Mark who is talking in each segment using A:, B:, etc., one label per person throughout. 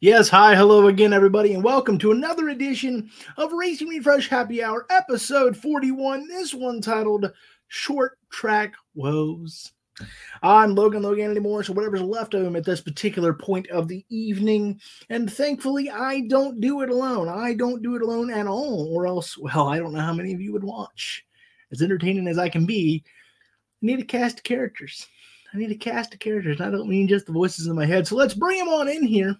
A: Yes, hi, hello again, everybody, and welcome to another edition of Racing Refresh Happy Hour, episode 41. This one titled Short Track Woes. I'm Logan anymore, so whatever's left of him at this particular point of the evening. And thankfully, I don't do it alone. I don't do it alone at all, or else, well, I don't know how many of you would watch. As entertaining as I can be, I need a cast of characters. I don't mean just the voices in my head. So let's bring them on in here.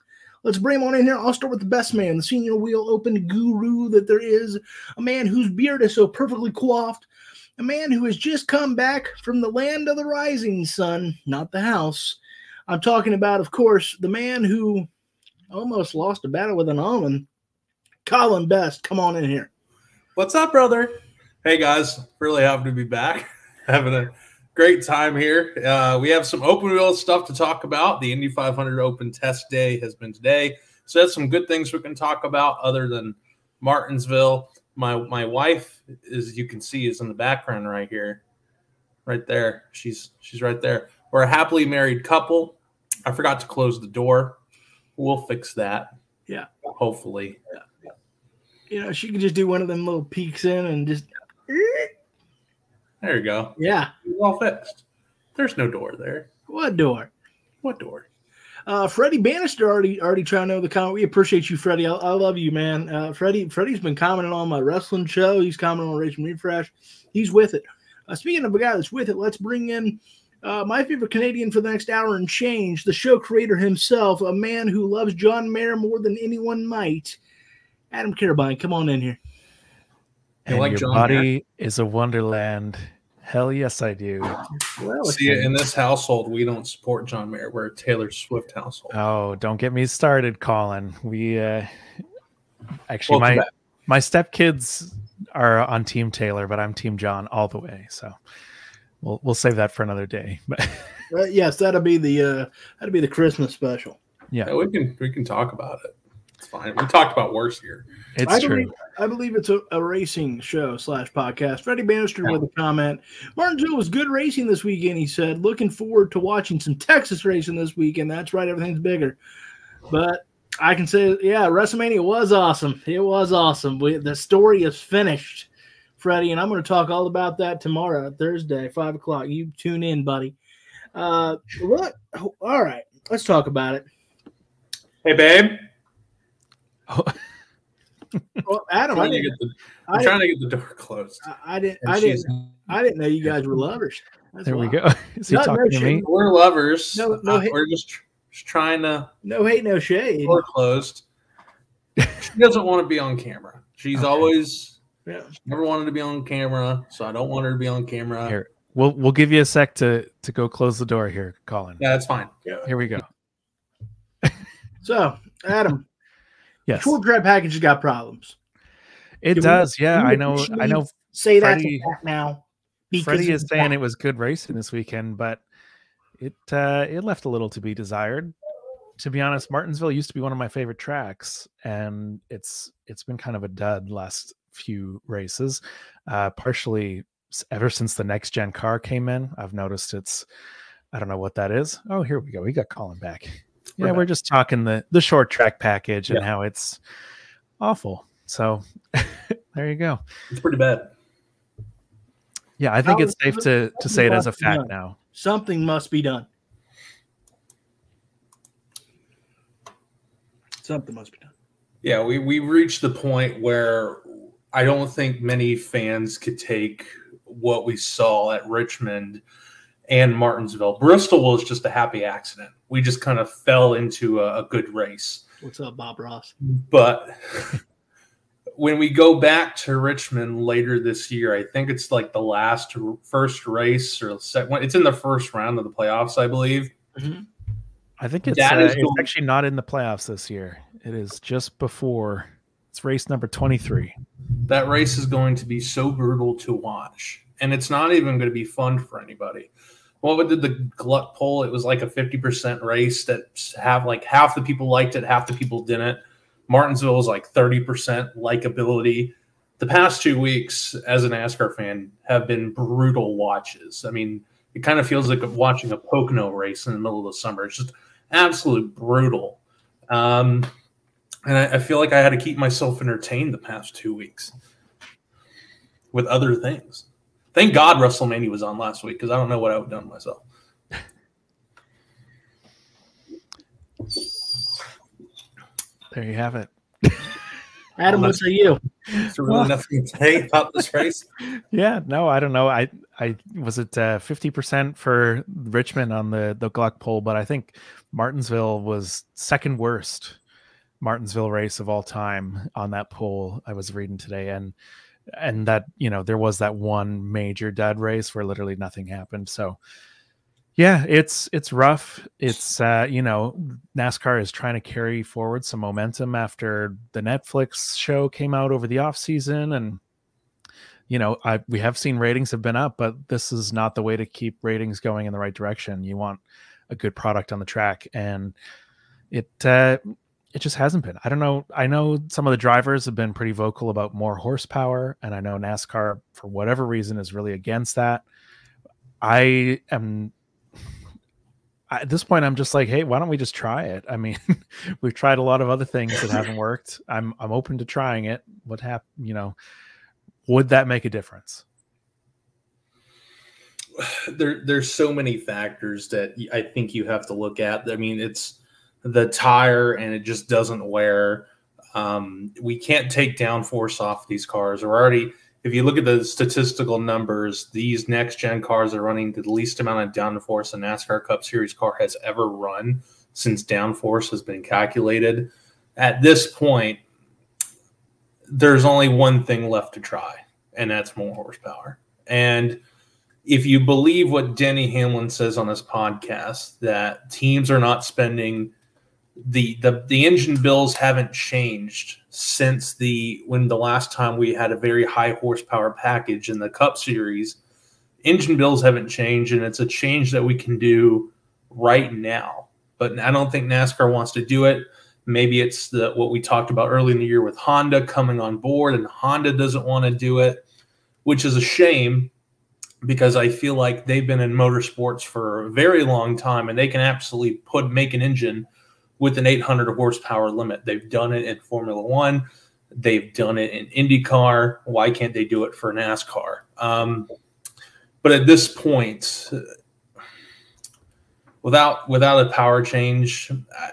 A: I'll start with the best man, the senior wheel open guru that there is, a man whose beard is so perfectly coiffed, a man who has just come back from the land of the rising sun, not the house. I'm talking about, of course, the man who almost lost a battle with an almond, Colin Best. Come on in here.
B: What's up, brother? Hey, guys. Really happy to be back. Having a great time here. We have some open wheel stuff to talk about. The Indy 500 Open Test Day has been today. So that's some good things we can talk about other than Martinsville. My wife, as you can see, is in the background right here. Right there. She's right there. We're a happily married couple. I forgot to close the door. We'll fix that.
A: Yeah.
B: Hopefully.
A: Yeah. You know, she could just do one of them little peeks in and just...
B: There you go.
A: Yeah.
B: It's all fixed. There's no door there.
A: What door?
B: What door?
A: Freddie Bannister already trying to know the comment. We appreciate you, Freddie. I love you, man. Freddie's been commenting on my wrestling show. He's commenting on Racing Refresh. He's with it. Speaking of a guy that's with it, let's bring in my favorite Canadian for the next hour and change, the show creator himself, a man who loves John Mayer more than anyone might. Adam Carabine, come on in here.
C: And like your John body Mayer is a wonderland. Hell yes, I do.
B: Well, see, in this household, we don't support John Mayer. We're a Taylor Swift household.
C: Oh, don't get me started, Colin. We actually my stepkids are on Team Taylor, but I'm Team John all the way. So we'll save that for another day. But
A: yes, that'll be the Christmas special.
C: Yeah,
B: we can talk about it. It's fine. We talked about worse here.
C: It's true.
A: I believe it's a racing show / podcast. Freddie Bannister with a comment. Martinsville was good racing this weekend, he said. Looking forward to watching some Texas racing this weekend. That's right, everything's bigger. But I can say, yeah, WrestleMania was awesome. It was awesome. The story is finished, Freddie, and I'm going to talk all about that tomorrow, Thursday, 5 o'clock. You tune in, buddy. Look, all right, let's talk about it.
B: Hey, babe.
A: Oh. Well, Adam,
B: I'm trying to get the door closed.
A: I didn't know you guys were lovers.
C: That's wild. We go. Is he talking to me?
B: We're lovers.
A: No
B: we're just trying to.
A: No hate, no shade.
B: Door closed. She doesn't want to be on camera. She's always she never wanted to be on camera, so I don't want her to be on camera.
C: Here, we'll give you a sec to go close the door here, Colin.
B: Yeah, that's fine.
C: Here we go.
A: So, Adam.
C: Yes.
A: Short track package has got problems.
C: It does, yeah. I know.
A: Say Freddie, that now.
C: Freddie is saying it was good racing this weekend, but it left a little to be desired. To be honest, Martinsville used to be one of my favorite tracks, and it's been kind of a dud last few races. Partially ever since the next gen car came in, I've noticed I don't know what that is. Oh, here we go. We got Colin back. Yeah, we're just talking the short track package and how it's awful. So there you go.
B: It's pretty bad.
C: Yeah, I think it's safe to say it as a fact now.
A: Something must be done. Something must be done.
B: Yeah, we reached the point where I don't think many fans could take what we saw at Richmond and Martinsville. Bristol was just a happy accident. We just kind of fell into a good race.
A: What's up, Bob Ross?
B: But when we go back to Richmond later this year, I think it's like the first race or second. It's in the first round of the playoffs, I believe.
A: Mm-hmm.
C: I think it's actually not in the playoffs this year. It is just before. It's race number 23.
B: That race is going to be so brutal to watch, and it's not even going to be fun for anybody. What did the Gluck poll? It was like a 50% race that half the people liked it, half the people didn't. Martinsville was like 30% likability. The past 2 weeks, as a NASCAR fan, have been brutal watches. I mean, it kind of feels like watching a Pocono race in the middle of the summer. It's just absolute brutal. And I feel like I had to keep myself entertained the past 2 weeks with other things. Thank God WrestleMania was on last week because I don't know what I would have done myself.
C: There you have it.
A: Adam, what say you?
B: Is there really nothing to say about this race?
C: Yeah, no, I don't know. I was it 50% for Richmond on the Gluck poll, but I think Martinsville was second worst Martinsville race of all time on that poll I was reading today, and that, you know, there was that one major dud race where literally nothing happened. So yeah, it's rough. It's you know, NASCAR is trying to carry forward some momentum after the Netflix show came out over the off season, and you know, we have seen ratings have been up, but this is not the way to keep ratings going in the right direction. You want a good product on the track, and it just hasn't been. I don't know. I know some of the drivers have been pretty vocal about more horsepower, and I know NASCAR, for whatever reason, is really against that. At this point, I'm just like, hey, why don't we just try it? I mean, we've tried a lot of other things that haven't worked. I'm open to trying it. What happened? You know, would that make a difference?
B: There's so many factors that I think you have to look at. I mean, it's the tire, and it just doesn't wear. We can't take downforce off these cars. We're already, if you look at the statistical numbers, these next-gen cars are running the least amount of downforce a NASCAR Cup Series car has ever run since downforce has been calculated. At this point, there's only one thing left to try, and that's more horsepower. And if you believe what Denny Hamlin says on his podcast, that teams are not spending the engine bills haven't changed since when the last time we had a very high horsepower package in the Cup Series. Engine bills haven't changed, and it's a change that we can do right now. But I don't think NASCAR wants to do it. Maybe it's what we talked about early in the year with Honda coming on board, and Honda doesn't want to do it, which is a shame because I feel like they've been in motorsports for a very long time, and they can absolutely make an engine with an 800 horsepower limit. They've done it in Formula One. They've done it in IndyCar. Why can't they do it for NASCAR? But at this point, without a power change,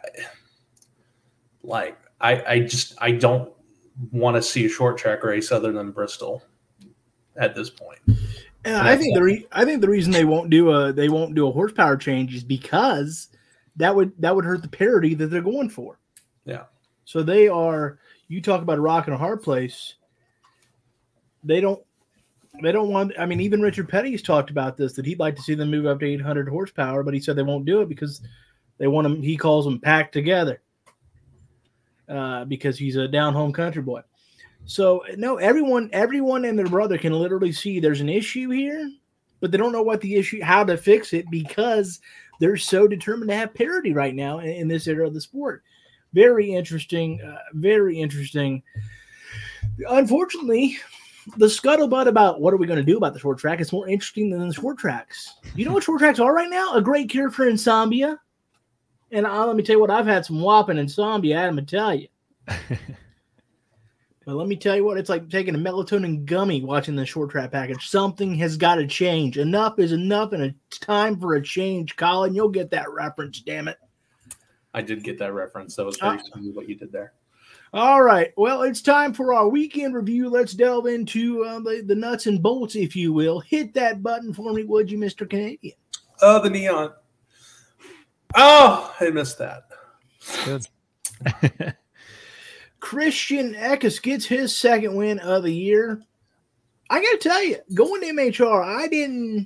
B: I don't want to see a short track race other than Bristol at this point.
A: And I think the reason they won't do a horsepower change is because that would hurt the parity that they're going for.
B: Yeah.
A: So you talk about a rock and a hard place. They don't want, I mean, even Richard Petty's talked about this, that he'd like to see them move up to 800 horsepower, but he said they won't do it because they want them, he calls them packed together. Because he's a down home country boy. So no, everyone and their brother can literally see there's an issue here, but they don't know how to fix it because they're so determined to have parity right now in this era of the sport. Very interesting. Very interesting. Unfortunately, the scuttlebutt about what are we going to do about the short track is more interesting than the short tracks. You know what short tracks are right now? A great cure for insomnia. And let me tell you what, I've had some whopping insomnia, Adam, to tell you. But let me tell you what, it's like taking a melatonin gummy watching the short track package. Something has got to change. Enough is enough, and it's time for a change, Colin. You'll get that reference, damn it.
B: I did get that reference. That was very funny what you did there.
A: All right. Well, it's time for our weekend review. Let's delve into the nuts and bolts, if you will. Hit that button for me, would you, Mr. Canadian?
B: Oh, the neon. Oh, I missed that.
C: Good.
A: Christian Eckes gets his second win of the year. I got to tell you, going to MHR, I didn't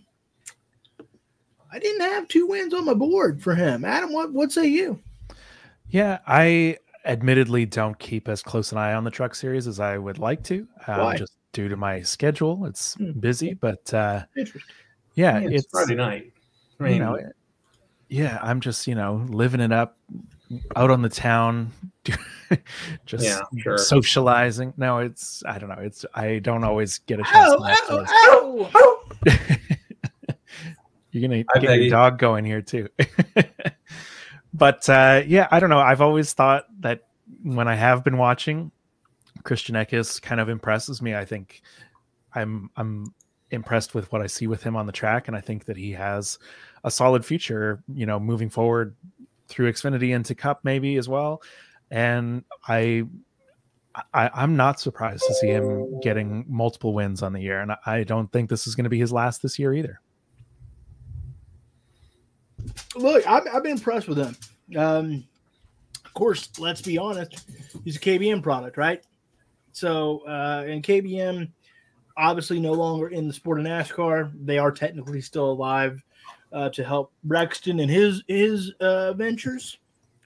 A: have 2 wins on my board for him. Adam, what say you?
C: Yeah, I admittedly don't keep as close an eye on the Truck Series as I would like to. Just due to my schedule. It's busy, but yeah, it's
B: Friday night. I mean,
C: you know, yeah, I'm just, living it up out on the town, just socializing. No, I don't know. I don't always get a chance. You're going to get your dog going here too. But yeah, I don't know. I've always thought that when I have been watching, Christian Eckes kind of impresses me. I think I'm impressed with what I see with him on the track, and I think that he has a solid future, moving forward through Xfinity into Cup maybe as well. And I'm not surprised to see him getting multiple wins on the year, and I don't think this is going to be his last this year either.
A: Look, I've been impressed with him. Of course, let's be honest, he's a KBM product, right? So, and KBM obviously no longer in the sport of NASCAR. They are technically still alive to help Brexton and his ventures.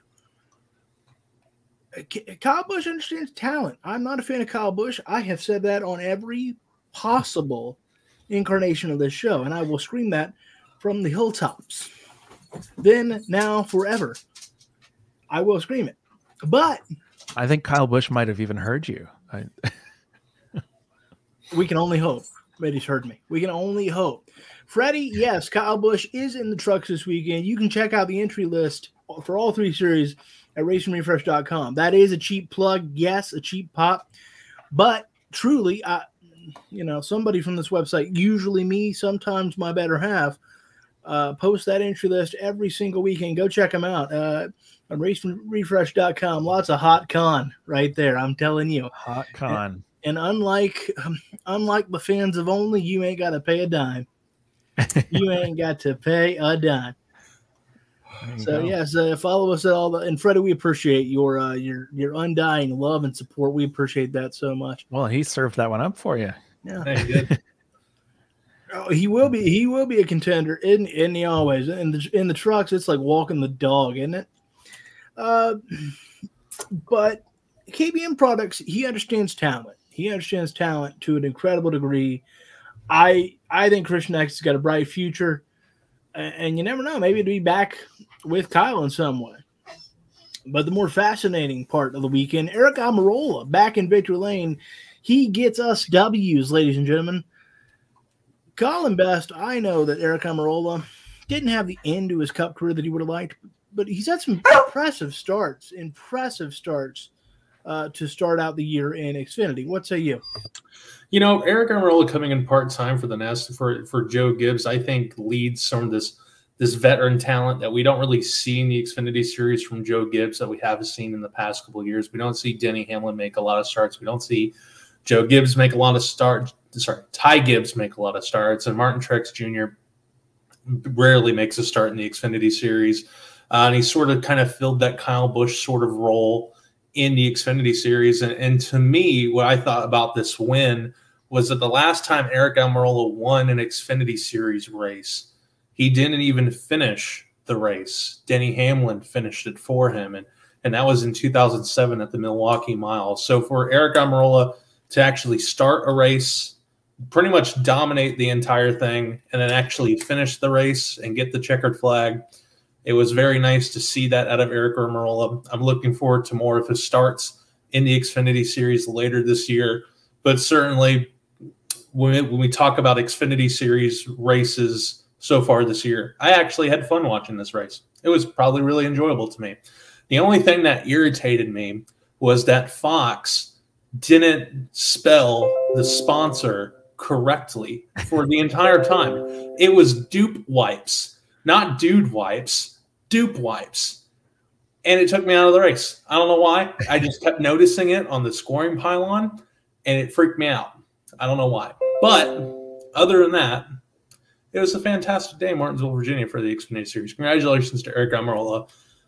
A: Kyle Busch understands talent. I'm not a fan of Kyle Busch. I have said that on every possible incarnation of this show, and I will scream that from the hilltops. Then, now, forever. I will scream it. But
C: I think Kyle Busch might have even heard you.
A: We can only hope that he's heard me. We can only hope. Freddie, yes, Kyle Busch is in the trucks this weekend. You can check out the entry list for all three series at racingrefresh.com. That is a cheap plug. Yes, a cheap pop. But truly, somebody from this website, usually me, sometimes my better half, post that entry list every single weekend. Go check them out on racingrefresh.com. Lots of hot con right there. I'm telling you.
C: Hot con.
A: And unlike the fans of Only, you ain't got to pay a dime. You ain't got to pay a dime. So yes, follow us at all. And Freddie, we appreciate your undying love and support. We appreciate that so much.
C: Well, he served that one up for you.
A: Yeah,
B: Hey, good.
A: Oh, he will be. He will be a contender. In the always in the trucks. It's like walking the dog, isn't it? But KBM Products, he understands talent. He understands talent to an incredible degree. I think Christian Eckes has got a bright future, and you never know. Maybe it'll be back with Kyle in some way. But the more fascinating part of the weekend, Aric Almirola back in victory lane. He gets us W's, ladies and gentlemen. Colin Best, I know that Aric Almirola didn't have the end to his Cup career that he would have liked, but he's had some impressive starts to start out the year in Xfinity. What say you?
B: Aric Almirola coming in part-time for the NASCAR for Joe Gibbs, I think leads some of this veteran talent that we don't really see in the Xfinity series from Joe Gibbs that we haven't seen in the past couple of years. We don't see Denny Hamlin make a lot of starts. We don't see Joe Gibbs make a lot of starts. Ty Gibbs make a lot of starts, and Martin Truex Jr. rarely makes a start in the Xfinity series. And he sort of kind of filled that Kyle Busch sort of role in the Xfinity series. And to me, what I thought about this win was that the last time Aric Almirola won an Xfinity series race, he didn't even finish the race. Denny Hamlin finished it for him. And that was in 2007 at the Milwaukee Mile. So for Aric Almirola to actually start a race, pretty much dominate the entire thing, and then actually finish the race and get the checkered flag, it was very nice to see that out of Aric Almirola. I'm looking forward to more of his starts in the Xfinity series later this year. But certainly, when we talk about Xfinity series races so far this year, I actually had fun watching this race. It was probably really enjoyable to me. The only thing that irritated me was that Fox didn't spell the sponsor correctly for the entire time. It was Dupe Wipes, not Dude Wipes, Dupe Wipes. And it took me out of the race. I don't know why. I just kept noticing it on the scoring pylon, and it freaked me out. I don't know why. But other than that, it was a fantastic day in Martinsville, Virginia for the Xfinity Series. Congratulations to Aric Almirola.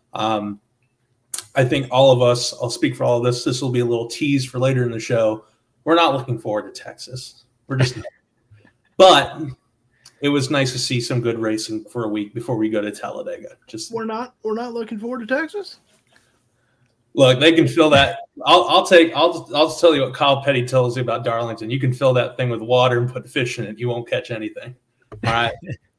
B: I think all of us, I'll speak for all of this, this will be a little tease for later in the show. We're not looking forward to Texas. We're just not. But it was nice to see some good racing for a week before we go to Talladega.
A: We're not looking forward to Texas.
B: Look, they can fill that. I'll tell you what Kyle Petty tells you about Darlington. You can fill that thing with water and put fish in it. You won't catch anything. All right.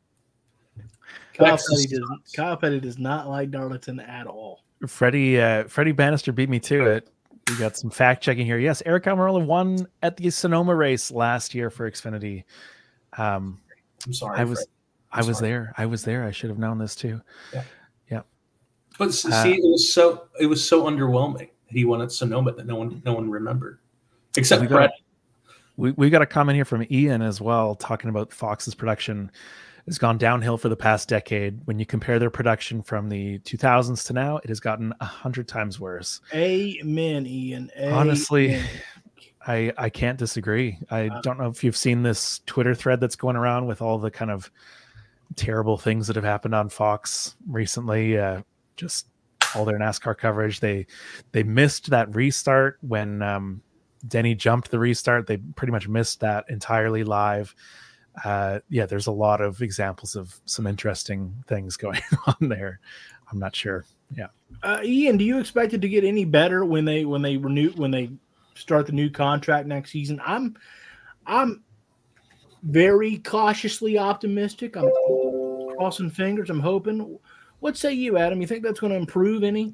A: Kyle Petty does not like Darlington at all.
C: Freddie Bannister beat me to it. We got some fact checking here. Yes, Aric Almirola won at the Sonoma race last year for Xfinity.
B: I'm sorry.
C: I was there. I should have known this too.
B: Yeah. But see, it was so underwhelming. He won at Sonoma that no one remembered, except Brett.
C: We got a comment here from Ian as well, talking about Fox's production has gone downhill for the past decade. When you compare their production from the 2000s to now, it has gotten 100 times worse.
A: Amen, Ian.
C: Honestly, I can't disagree. I don't know if you've seen this Twitter thread that's going around with all the kind of terrible things that have happened on Fox recently. Just all their NASCAR coverage. They missed that restart when Denny jumped the restart. They pretty much missed that entirely live. There's a lot of examples of some interesting things going on there. I'm not sure. Yeah.
A: Ian, do you expect it to get any better when they start the new contract next season? I'm very cautiously optimistic. I'm crossing fingers. I'm hoping. What say you, Adam? You think that's going to improve any?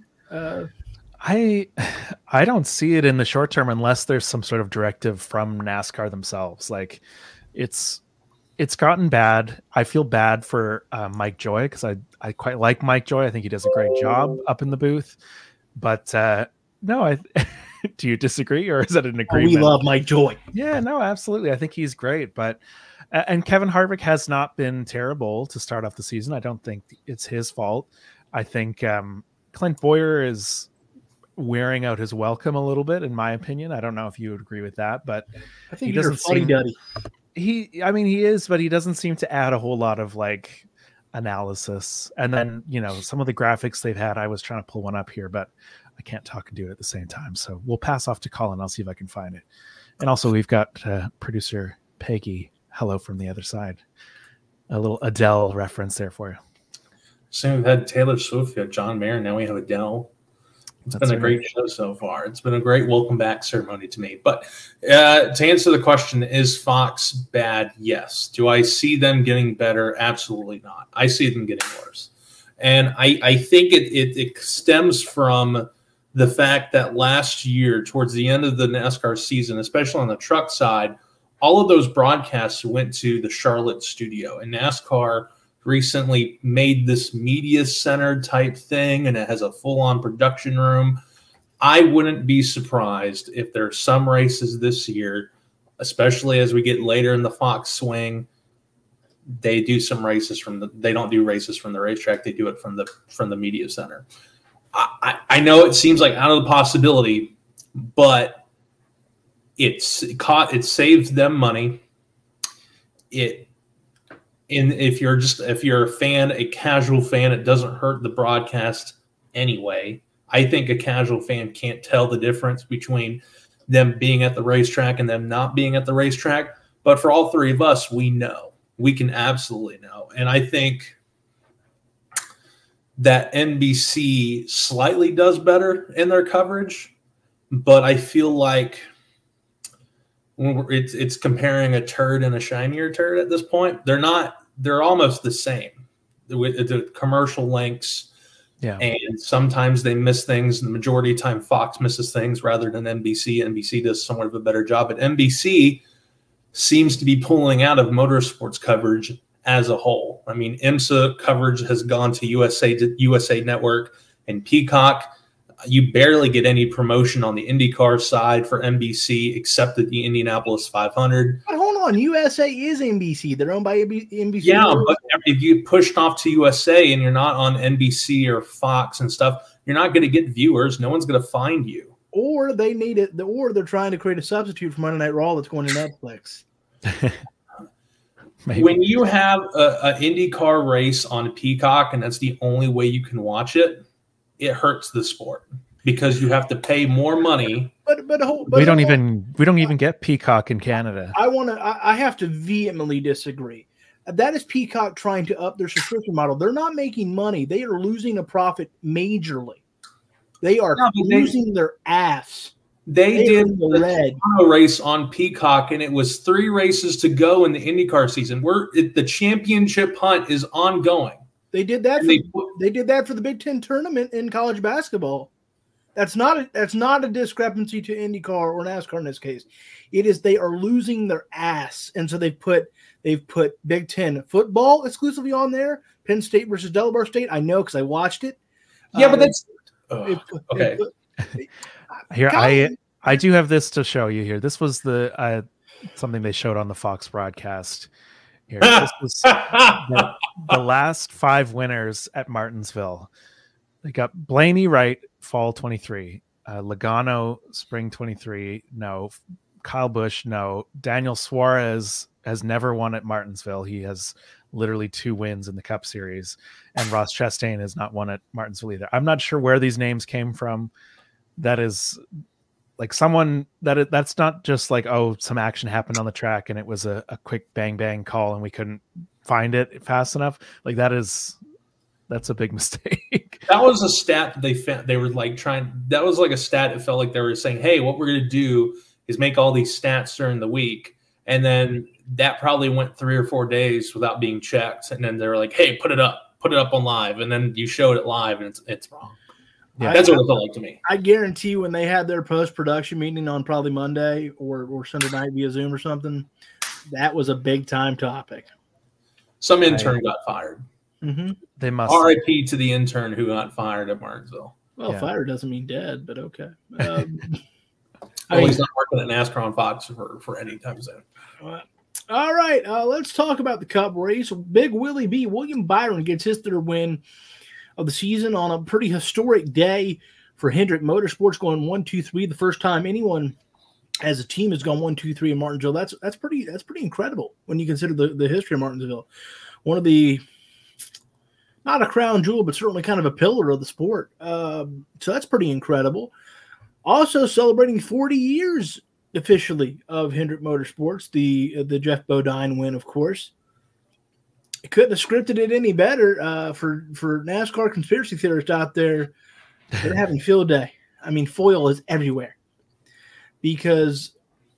C: I don't see it in the short term unless there's some sort of directive from NASCAR themselves. Like it's gotten bad. I feel bad for Mike Joy because I quite like Mike Joy. I think he does a great job up in the booth. But no, do you disagree, or is that an agreement?
A: We love Mike Joy.
C: Yeah, no, absolutely. I think he's great. But and Kevin Harvick has not been terrible to start off the season. I don't think it's his fault. I think Clint Bowyer is wearing out his welcome a little bit, in my opinion. I don't know if you would agree with that, but
A: I think he doesn't seem.
C: He is, but he doesn't seem to add a whole lot of like analysis. And then, some of the graphics they've had, I was trying to pull one up here, but I can't talk and do it at the same time. So we'll pass off to Colin. I'll see if I can find it. And also we've got producer Peggy. Hello from the other side. A little Adele reference there for you.
B: So we've had Taylor Swift, we had John Mayer, now we have Adele. It's been a great show so far. It's been a great welcome back ceremony to me. But to answer the question, is Fox bad? Yes. Do I see them getting better? Absolutely not. I see them getting worse. And I think it stems from the fact that last year, towards the end of the NASCAR season, especially on the truck side, all of those broadcasts went to the Charlotte studio. And NASCAR recently made this media center type thing, and it has a full-on production room. I wouldn't be surprised if there's some races this year, especially as we get later in the Fox swing, they do some races they don't do races from the racetrack. They do it from the media center. I know it seems like out of the possibility, but it saves them money. If you're a fan, a casual fan, it doesn't hurt the broadcast anyway. I think a casual fan can't tell the difference between them being at the racetrack and them not being at the racetrack. But for all three of us, we know. We can absolutely know. And I think that NBC slightly does better in their coverage, but I feel like it's comparing a turd and a shinier turd at this point. They're almost the same with the commercial lengths.
C: Yeah.
B: And sometimes they miss things. The majority of the time Fox misses things rather than NBC. NBC does somewhat of a better job, but NBC seems to be pulling out of motorsports coverage as a whole. I mean, IMSA coverage has gone to USA Network and Peacock. You barely get any promotion on the IndyCar side for NBC except at the Indianapolis 500.
A: But hold on, USA is NBC. They're owned by NBC.
B: Yeah, but if you pushed off to USA and you're not on NBC or Fox and stuff, you're not going to get viewers. No one's going to find you.
A: Or they need it, or they're trying to create a substitute for Monday Night Raw that's going to Netflix.
B: When you have an IndyCar race on Peacock and that's the only way you can watch it, it hurts the sport because you have to pay more money.
C: But we don't even get Peacock in Canada.
A: I have to vehemently disagree. That is Peacock trying to up their subscription model. They're not making money. They are losing a profit majorly. They are losing their ass.
B: They did the Toronto race on Peacock, and it was 3 races to go in the IndyCar season. The championship hunt is ongoing.
A: They did that. They did that for the Big Ten tournament in college basketball. That's not a discrepancy to IndyCar or NASCAR in this case. It is they are losing their ass, and so they've put Big Ten football exclusively on there. Penn State versus Delaware State. I know because I watched it.
B: Yeah, but that's okay.
C: Here, I do have this to show you here. This was the something they showed on the Fox broadcast. Here, this was the last 5 winners at Martinsville. They got Blaney Wright, fall 23, Logano, spring 23, no. Kyle Busch, no. Daniel Suarez has never won at Martinsville. He has literally 2 wins in the Cup Series, and Ross Chastain has not won at Martinsville either. I'm not sure where these names came from. That is like someone that's not just like, oh, some action happened on the track and it was a quick bang bang call and we couldn't find it fast enough. Like that's a big mistake.
B: That was a stat that they found. They were like that was like a stat. It felt like they were saying, hey, what we're going to do is make all these stats during the week. And then that probably went 3 or 4 days without being checked. And then they were like, hey, put it up on live. And then you showed it live and it's wrong. Yeah, that's what it felt like to me.
A: I guarantee when they had their post-production meeting on probably Monday or Sunday night via Zoom or something, that was a big time topic.
B: Some intern got fired.
A: Mm-hmm.
C: They must.
B: RIP to the intern who got fired at Martinsville.
A: Well, fired doesn't mean dead, but okay.
B: He's not working at NASCAR on Fox for any time soon.
A: All right, let's talk about the Cup race. Big Willie B. William Byron gets his 3rd win of the season on a pretty historic day for Hendrick Motorsports, going 1-2-3. The first time anyone as a team has gone 1-2-3 in Martinsville. That's pretty incredible when you consider the history of Martinsville. One of the, not a crown jewel, but certainly kind of a pillar of the sport. So that's pretty incredible. Also celebrating 40 years officially of Hendrick Motorsports, the Jeff Bodine win, of course. Couldn't have scripted it any better for NASCAR conspiracy theorists out there. They're having field day. I mean, foil is everywhere because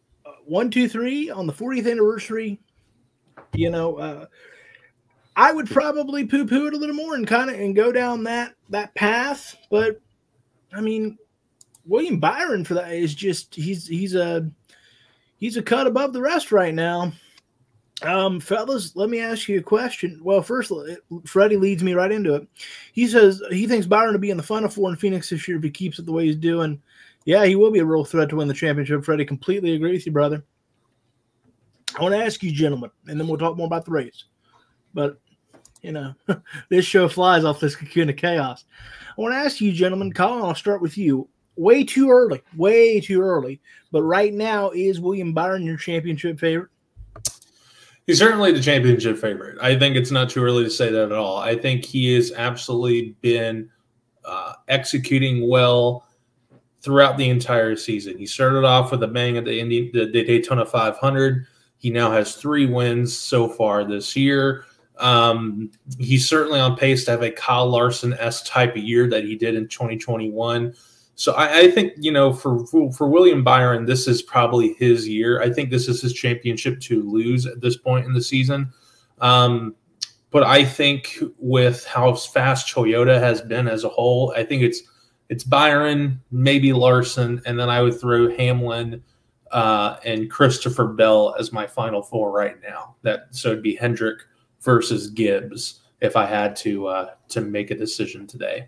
A: 1-2-3 on the 40th anniversary. You know, I would probably poo-poo it a little more and go down that path. But I mean, William Byron for that is just he's a cut above the rest right now. Fellas, let me ask you a question. Well, first, Freddie leads me right into it. He says he thinks Byron will be in the Final Four in Phoenix this year if he keeps it the way he's doing. Yeah, he will be a real threat to win the championship. Freddie, completely agree with you, brother. I want to ask you, gentlemen, and then we'll talk more about the race. But, you know, this show flies off this cocoon of chaos. I want to ask you, gentlemen, Colin, I'll start with you. Way too early. But right now, is William Byron your championship favorite?
B: He's certainly the championship favorite. I think it's not too early to say that at all. I think he has absolutely been executing well throughout the entire season. He started off with a bang at the Daytona 500. He now has 3 wins so far this year. He's certainly on pace to have a Kyle Larson-esque type of year that he did in 2021. So I think, you know, for William Byron, this is probably his year. I think this is his championship to lose at this point in the season. But I think with how fast Toyota has been as a whole, I think it's Byron, maybe Larson, and then I would throw Hamlin and Christopher Bell as my final 4 right now. So it'd be Hendrick versus Gibbs if I had to make a decision today.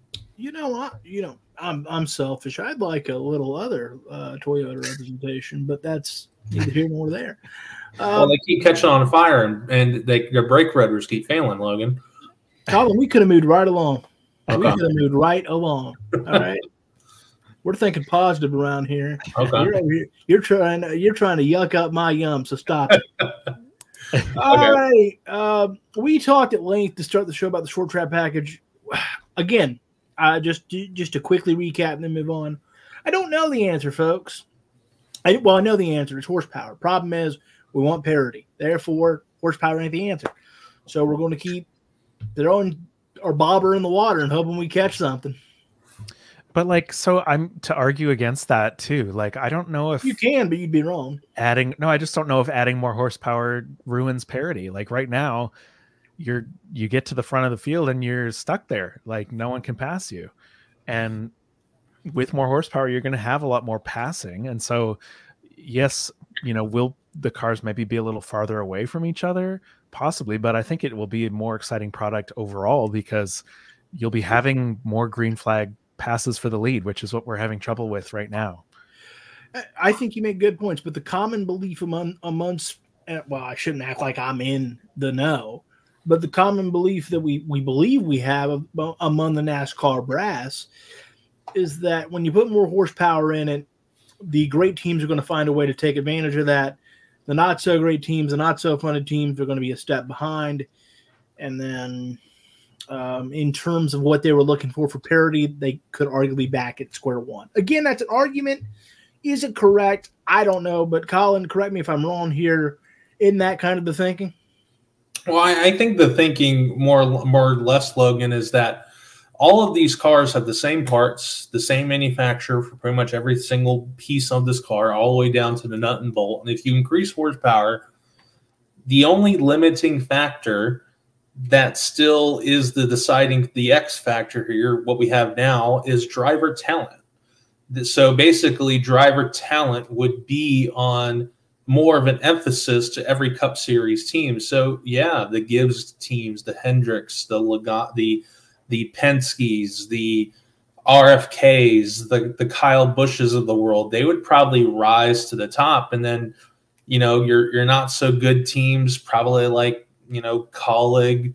A: I'm selfish. I'd like a little other Toyota representation, but that's neither here nor there.
B: Well, they keep catching on fire, and their brake rotors keep failing, Logan.
A: Colin, we could have moved right along.
B: Okay.
A: We could have moved right along. All right. We're thinking positive around here.
B: Okay.
A: You're trying to yuck up my yum, so stop it. All right. We talked at length to start the show about the short track package. Again, just to quickly recap and then move on. I don't know the answer, folks. I know the answer. It's horsepower. Problem is, we want parity. Therefore, horsepower ain't the answer. So we're going to keep throwing our bobber in the water and hoping we catch something.
C: But so I'm to argue against that too. I don't know if
A: you can, but you'd be wrong.
C: I just don't know if adding more horsepower ruins parity. Right now, you get to the front of the field and you're stuck there. No one can pass you. And with more horsepower, you're going to have a lot more passing. And so, yes, will the cars maybe be a little farther away from each other? Possibly, but I think it will be a more exciting product overall because you'll be having more green flag passes for the lead, which is what we're having trouble with right now.
A: I think you make good points, but the common belief amongst, well, I shouldn't act like I'm in the know, but the common belief that we believe we have among the NASCAR brass is that when you put more horsepower in it, the great teams are going to find a way to take advantage of that. The not so great teams, the not so funded teams are going to be a step behind. And then in terms of what they were looking for parity, they could arguably back at square one. Again, that's an argument. Is it correct? I don't know. But Colin, correct me if I'm wrong here. Isn't that kind of the thinking?
B: Well, I think the thinking more or less, Logan, is that all of these cars have the same parts, the same manufacturer for pretty much every single piece of this car, all the way down to the nut and bolt. And if you increase horsepower, the only limiting factor that still is the X factor here, what we have now, is driver talent. So basically, driver talent would be on more of an emphasis to every Cup Series team. So yeah, the Gibbs teams, the Hendricks, the Penske's, the RFKs, the Kyle Bushes of the world, they would probably rise to the top. And then, your not so good teams, probably like, Colleague,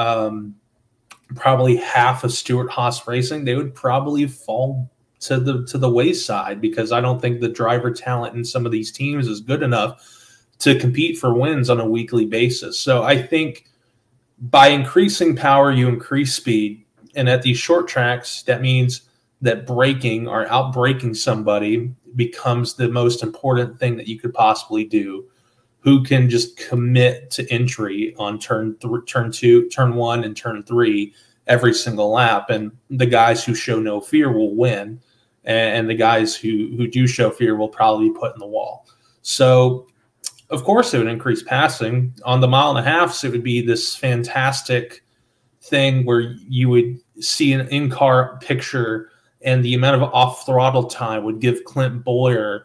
B: probably half of Stewart-Haas Racing, they would probably fall to the wayside, because I don't think the driver talent in some of these teams is good enough to compete for wins on a weekly basis. So I think by increasing power, you increase speed. And at these short tracks, that means that braking or outbraking somebody becomes the most important thing that you could possibly do. Who can just commit to entry on turn 2, turn 1, and turn 3 every single lap. And the guys who show no fear will win. And the guys who do show fear will probably be put in the wall. So, of course, it would increase passing. On the 1.5 miles, it would be this fantastic thing where you would see an in-car picture, and the amount of off-throttle time would give Clint Bowyer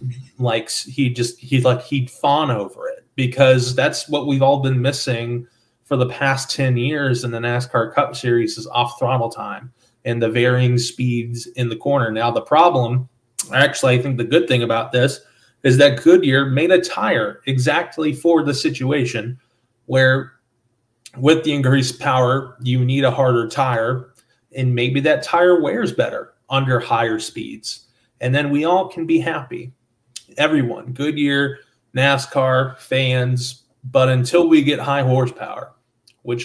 B: he'd fawn over it, because that's what we've all been missing for the past 10 years in the NASCAR Cup Series is off-throttle time and the varying speeds in the corner. Now, the problem, actually, I think the good thing about this is that Goodyear made a tire exactly for the situation where with the increased power, you need a harder tire, and maybe that tire wears better under higher speeds. And then we all can be happy. Everyone, Goodyear, NASCAR, fans, but until we get high horsepower, which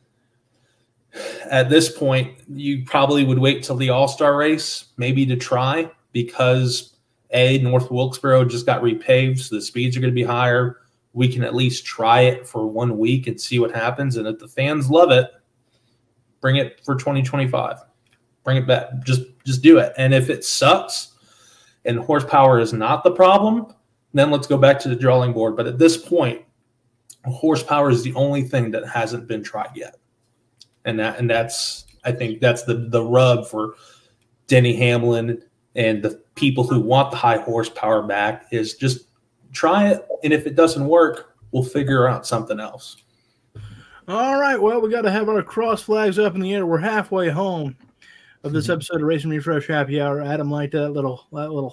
B: at this point, you probably would wait till the All-Star race maybe to try, because North Wilkesboro just got repaved, so the speeds are going to be higher. We can at least try it for 1 week and see what happens. And if the fans love it, bring it for 2025. Bring it back. Just do it. And if it sucks and horsepower is not the problem, then let's go back to the drawing board. But at this point, horsepower is the only thing that hasn't been tried yet. And that's I think that's the rub for Denny Hamlin and the people who want the high horsepower back, is just try it. And if it doesn't work, we'll figure out something else.
A: All right. Well, we got to have our cross flags up in the air. We're halfway home of this episode of Racing Refresh Happy Hour. Adam liked that little.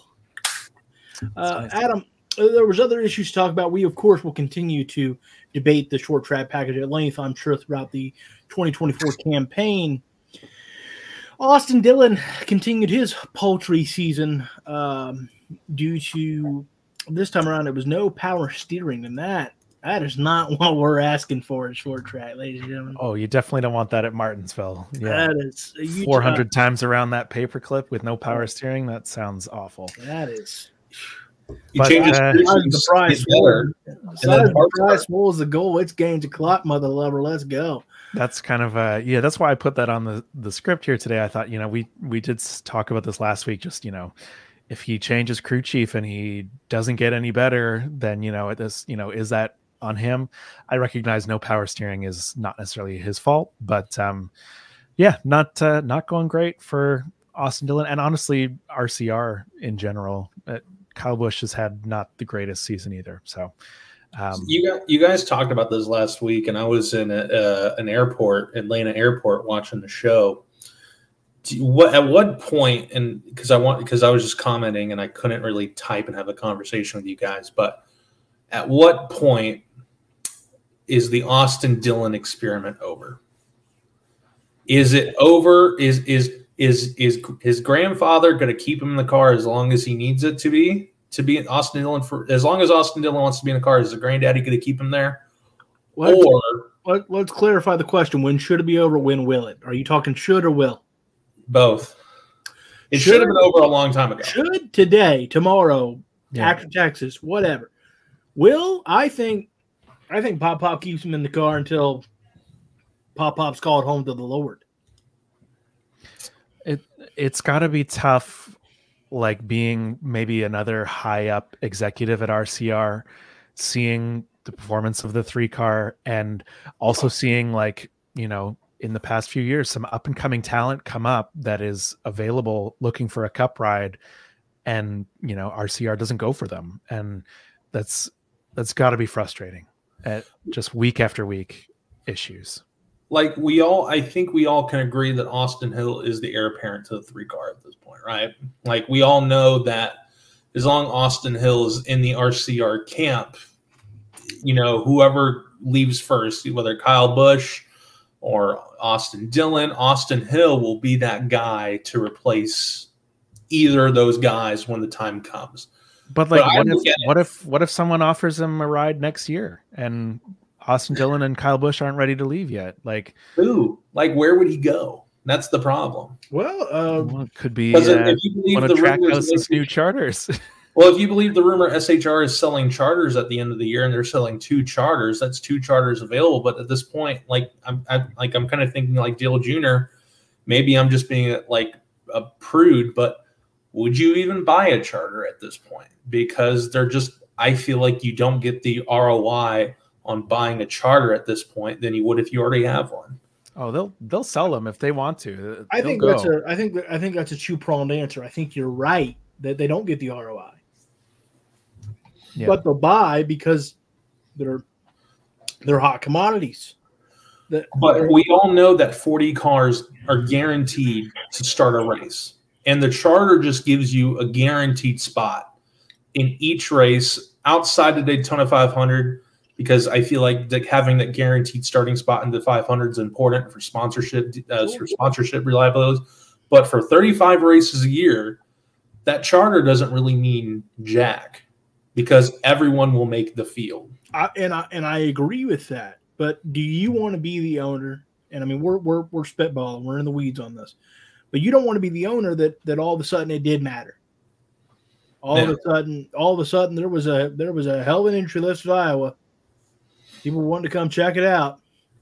C: Nice.
A: Adam, there was other issues to talk about. We, of course, will continue to debate the short track package at length, I'm sure, throughout the 2024 campaign. Austin Dillon continued his paltry season due to, this time around, it was no power steering, and that is not what we're asking for at short track, ladies and gentlemen.
C: Oh, you definitely don't want that at Martinsville. Yeah,
A: that is
C: 400 times around that paperclip with no power steering. That sounds awful.
A: That is.
B: You change the price.
A: The price was the goal. It's gains a clock, mother lover. Let's go.
C: That's kind of that's why I put that on the script here today. I thought, we did talk about this last week. Just, if he changes crew chief and he doesn't get any better, then, is that on him? I recognize no power steering is not necessarily his fault, but not going great for Austin Dillon, and honestly RCR in general. Kyle Busch has had not the greatest season either. So
B: You guys talked about this last week, and I was in an airport, Atlanta airport, watching the show. At what point? And because I was just commenting, and I couldn't really type and have a conversation with you guys. But at what point is the Austin Dillon experiment over? Is it over? Is his grandfather going to keep him in the car as long as he needs it to be? To be Austin Dillon for as long as Austin Dillon wants to be in the car, is the granddaddy going to keep him there?
A: Let's clarify the question. When should it be over? When will it? Are you talking should or will?
B: Both. It should have been over a long time ago.
A: Should today, tomorrow, after Texas, whatever. Will, I think Pop keeps him in the car until Pop's called home to the Lord.
C: It's got to be tough. Like being maybe another high up executive at RCR, seeing the performance of the 3-car and also seeing, like, you know, in the past few years, some up and coming talent come up that is available looking for a cup ride, and, you know, RCR doesn't go for them. And that's got to be frustrating at just week after week issues.
B: Like I think we all can agree that Austin Hill is the heir apparent to the 3-car at this point, right? Like, we all know that as long as Austin Hill is in the RCR camp, you know, whoever leaves first, whether Kyle Busch or Austin Dillon, Austin Hill will be that guy to replace either of those guys when the time comes.
C: But like, what if someone offers him a ride next year and Austin Dillon and Kyle Busch aren't ready to leave yet? Like,
B: where would he go? That's the problem.
A: Well,
C: it could be
B: if you believe
C: one of Trackhouse's new charters.
B: Well, if you believe the rumor, SHR is selling charters at the end of the year, and they're selling 2 charters. That's 2 charters available. But at this point, I'm kind of thinking like Dale Jr. Maybe I'm just being like a prude, but would you even buy a charter at this point? Because I feel like you don't get the ROI on buying a charter at this point than you would if you already have one.
C: Oh, they'll sell them if they want to.
A: I think that's a 2-pronged answer. I think you're right that they don't get the ROI, but they'll buy because they're hot commodities.
B: But we all know that 40 cars are guaranteed to start a race, and the charter just gives you a guaranteed spot in each race outside the Daytona 500. Because I feel like having that guaranteed starting spot in the 500 is important for sponsorship reliability. But for 35 races a year, that charter doesn't really mean jack because everyone will make the field.
A: I agree with that. But do you want to be the owner? And I mean, we're spitballing, we're in the weeds on this, but you don't want to be the owner that all of a sudden it did matter. All of a sudden there was a hell of an entry list of Iowa. People wanted to come check it out.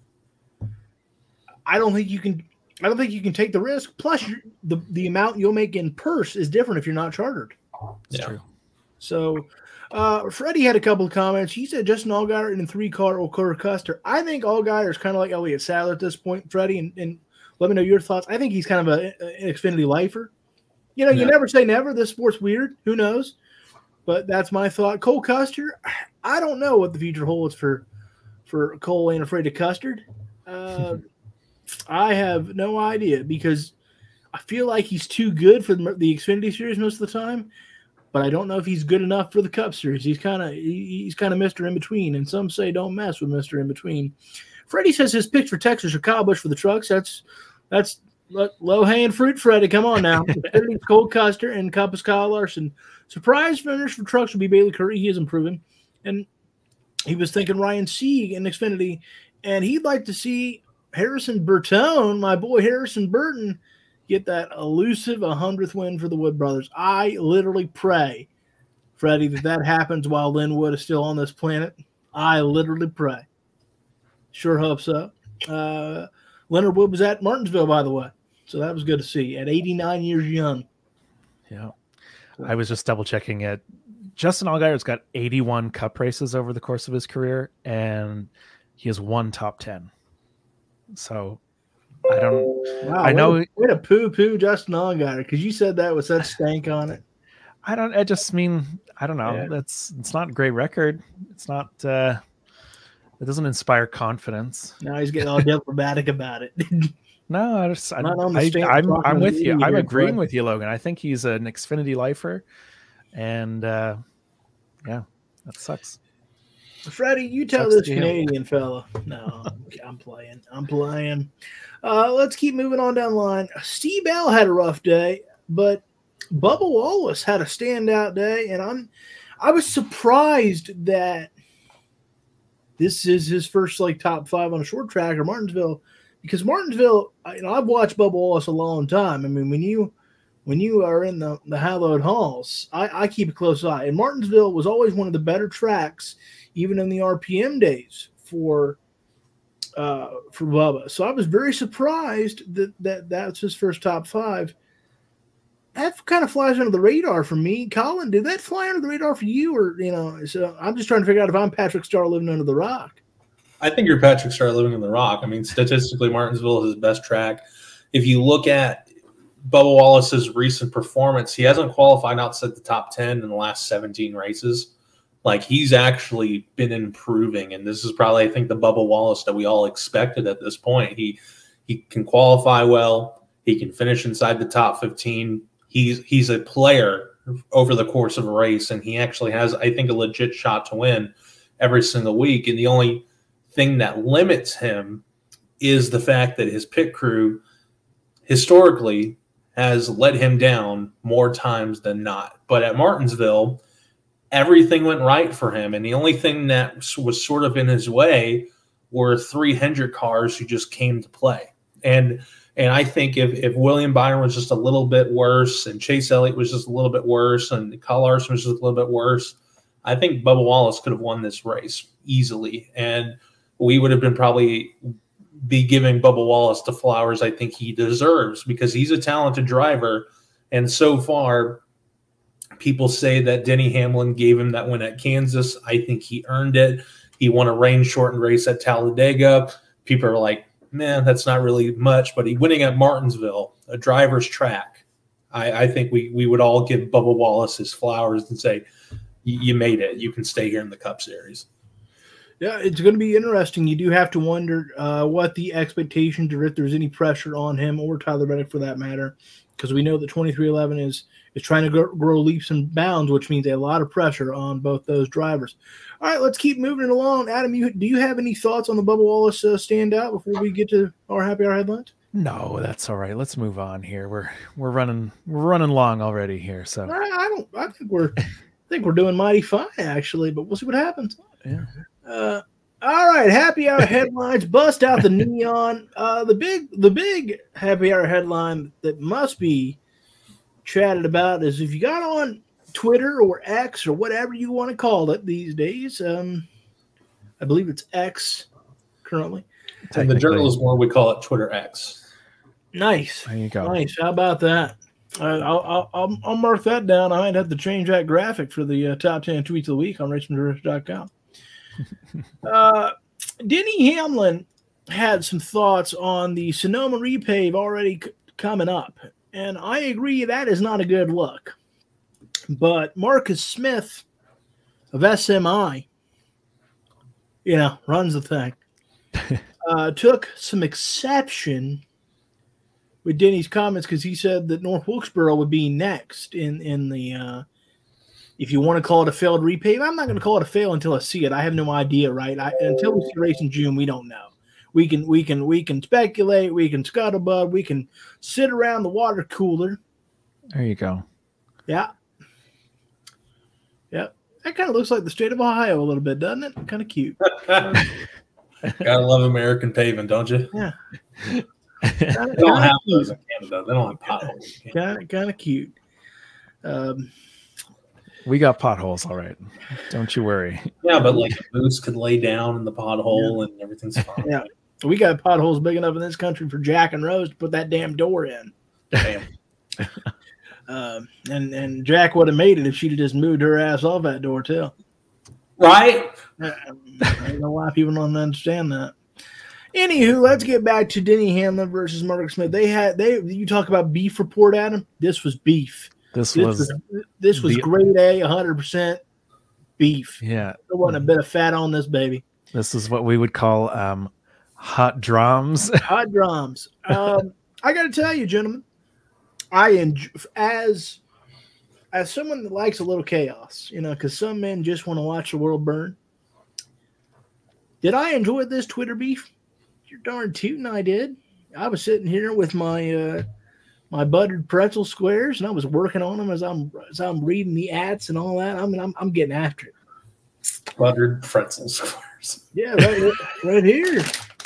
A: I don't think you can take the risk. Plus, the amount you'll make in purse is different if you're not chartered.
C: That's true.
A: So, Freddie had a couple of comments. He said Justin Allgaier in a 3-car or Cole Custer. I think Allgaier is kind of like Elliott Sadler at this point, Freddie, and let me know your thoughts. I think he's kind of an Xfinity lifer. You know, you never say never. This sport's weird. Who knows? But that's my thought. Cole Custer, I don't know what the future holds for Cole Ain't Afraid of Custard. I have no idea because I feel like he's too good for the Xfinity Series most of the time, but I don't know if he's good enough for the Cup Series. He's kind of Mr. In Between, and some say don't mess with Mr. In Between. Freddie says his picks for Texas are Kyle Busch for the trucks. That's low-hanging fruit, Freddie. Come on now. Cole Custer and Cup is Kyle Larson. Surprise finish for trucks would be Bailey Curry. He is improving. And he was thinking Ryan Sieg in Xfinity, and he'd like to see Harrison Burton, my boy Harrison Burton, get that elusive 100th win for the Wood Brothers. I literally pray, Freddie, that happens while Lynn Wood is still on this planet. I literally pray. Sure hope so. Leonard Wood was at Martinsville, by the way, so that was good to see at 89 years young.
C: Yeah. I was just double-checking it. Justin Allgaier's got 81 Cup races over the course of his career, and he has 1 top 10. So I don't.
A: Wow,
C: I know.
A: Way to poo Justin Allgaier because you said that with such stank on it.
C: I just mean I don't know.
A: Yeah.
C: It's not a great record. It's not. It doesn't inspire confidence.
A: Now he's getting all diplomatic about it.
C: No, I'm
A: talking
C: with
A: to
C: you.
A: you
C: I'm
A: here,
C: agreeing
A: bud.
C: with you, Logan. I think he's an Xfinity lifer, and yeah, that sucks.
A: Freddie, you tell
C: Sucks
A: this
C: to hear.
A: Canadian fella. No, I'm playing. Let's keep moving on down the line. Steve Bell had a rough day, but Bubba Wallace had a standout day, and I was surprised that this is his first top 5 on a short track or Martinsville, because Martinsville, I've watched Bubba Wallace a long time. I mean, when you are in the hallowed halls, I keep a close eye. And Martinsville was always one of the better tracks, even in the RPM days for Bubba. So I was very surprised that's his first top 5. That kind of flies under the radar for me. Colin, did that fly under the radar for you? Or, so I'm just trying to figure out if I'm Patrick Starr living under the rock.
B: I think you're Patrick Starr living in the rock. I mean, statistically, Martinsville is his best track. If you look at Bubba Wallace's recent performance, he hasn't qualified outside the top 10 in the last 17 races. He's actually been improving, and this is probably, I think, the Bubba Wallace that we all expected at this point. He can qualify well. He can finish inside the top 15. He's a player over the course of a race, and he actually has, I think, a legit shot to win every single week. And the only thing that limits him is the fact that his pit crew historically has let him down more times than not. But at Martinsville, everything went right for him, and the only thing that was sort of in his way were 3 Hendrick cars who just came to play. And I think if William Byron was just a little bit worse, and Chase Elliott was just a little bit worse, and Kyle Larson was just a little bit worse, I think Bubba Wallace could have won this race easily, and we would have been probably be giving Bubba Wallace the flowers I think he deserves, because he's a talented driver. And so far, people say that Denny Hamlin gave him that win at Kansas. I think he earned it. He won a rain-shortened race at Talladega. People are like, man, that's not really much. But he winning at Martinsville, a driver's track, I think we would all give Bubba Wallace his flowers and say, you made it. You can stay here in the Cup Series.
A: Yeah, it's going to be interesting. You do have to wonder what the expectations are, if there's any pressure on him or Tyler Reddick for that matter, because we know that 2311 is trying to grow leaps and bounds, which means a lot of pressure on both those drivers. All right, let's keep moving along. Adam, do you have any thoughts on the Bubba Wallace standout before we get to our happy hour headlines?
C: No, that's all right. Let's move on here. We're running long already here. So
A: I think we're doing mighty fine actually, but we'll see what happens.
C: Yeah.
A: All right, happy hour headlines. Bust out the neon. The big happy hour headline that must be chatted about is, if you got on Twitter or X or whatever you want to call it these days. I believe it's X currently.
B: In the journalist world, we call it Twitter X.
A: Nice.
C: There you go.
A: Nice. How about that? I'll mark that down. I might have to change that graphic for the top 10 tweets of the week on RacingDirect.com. Denny Hamlin had some thoughts on the Sonoma repave already coming up, and I agree that is not a good look. But Marcus Smith of SMI, runs the thing, took some exception with Denny's comments, because he said that North Wilkesboro would be next in the if you want to call it a failed repave. I'm not going to call it a fail until I see it. I have no idea, right? Until we see the race in June, we don't know. We can speculate, we can scuttlebutt, we can sit around the water cooler.
C: There you go.
A: Yeah. Yep. That kind of looks like the state of Ohio a little bit, doesn't it? Kind of cute.
B: Gotta love American paving, don't you?
A: Yeah.
B: They don't have those in Canada. They don't have potholes.
A: Kind of cute.
C: We got potholes, all right. Don't you worry.
B: Yeah, but like boots could lay down in the pothole and everything's fine.
A: Yeah. We got potholes big enough in this country for Jack and Rose to put that damn door in.
B: Damn.
A: And Jack would have made it if she'd have just moved her ass off that door too.
B: Right?
A: I don't know why people don't understand that. Anywho, let's get back to Denny Hamlin versus Marcus Smith. You talk about beef report, Adam. This was beef.
C: This was
A: grade A, 100% beef.
C: Yeah,
A: there wasn't a bit of fat on this baby.
C: This is what we would call hot drums.
A: Hot drums. I got to tell you, gentlemen, I enjoy, as someone that likes a little chaos, because some men just want to watch the world burn. Did I enjoy this Twitter beef? You're darn tootin' I did. I was sitting here with my my buttered pretzel squares, and I was working on them as I'm reading the ads and all that. I'm getting after it.
B: Buttered pretzel squares.
A: Yeah, right here.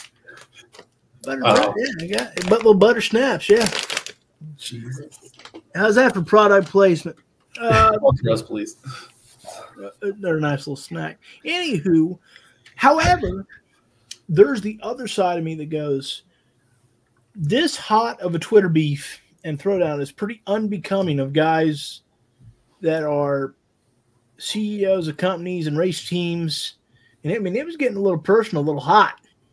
A: Butter, yeah, I got it. Little butter snaps. Yeah.
B: Jesus.
A: How's that for product placement?
B: Yes, please.
A: They're a nice little snack. Anywho, however, there's the other side of me that goes, this hot of a Twitter beef and throwdown is pretty unbecoming of guys that are CEOs of companies and race teams. And it was getting a little personal, a little hot.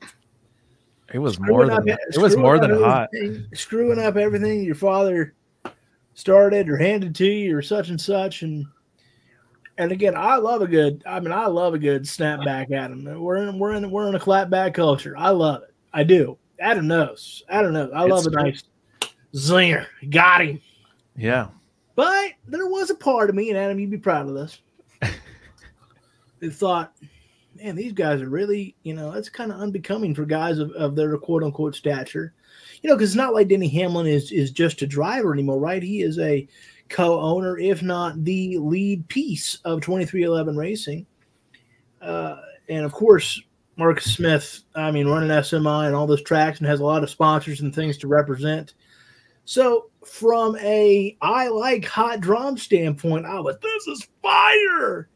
C: It was more than hot.
A: Screwing up everything your father started or handed to you or such and such. And again, I love a good snapback at him. We're in a clapback culture. I love it. I do. Adam knows. I love a nice zinger. Got him.
C: Yeah.
A: But there was a part of me, and Adam, you'd be proud of this, that thought, man, these guys are really, that's kind of unbecoming for guys of their quote unquote stature. Because it's not like Denny Hamlin is just a driver anymore, right? He is a co-owner, if not the lead piece of 23XI Racing. And of course, Marcus Smith, running SMI and all those tracks and has a lot of sponsors and things to represent. So from I like hot drum standpoint, this is fire.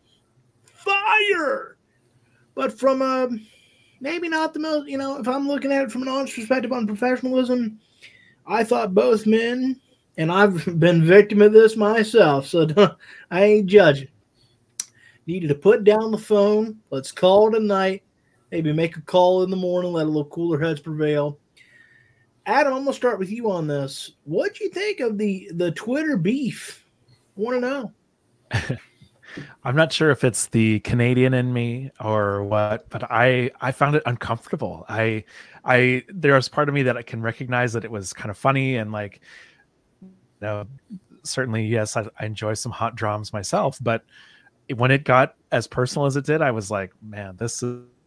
A: But from maybe not the most, if I'm looking at it from an honest perspective on professionalism, I thought both men, and I've been victim of this myself, so I ain't judging, needed to put down the phone. Let's call it a night. Maybe make a call in the morning, let a little cooler heads prevail. Adam, I'm going to start with you on this. What'd you think of the Twitter beef? I want to know.
C: I'm not sure if it's the Canadian in me or what, but I found it uncomfortable. There was part of me that I can recognize that it was kind of funny and certainly, yes, I enjoy some hot drums myself, but when it got as personal as it did, I was like, man, this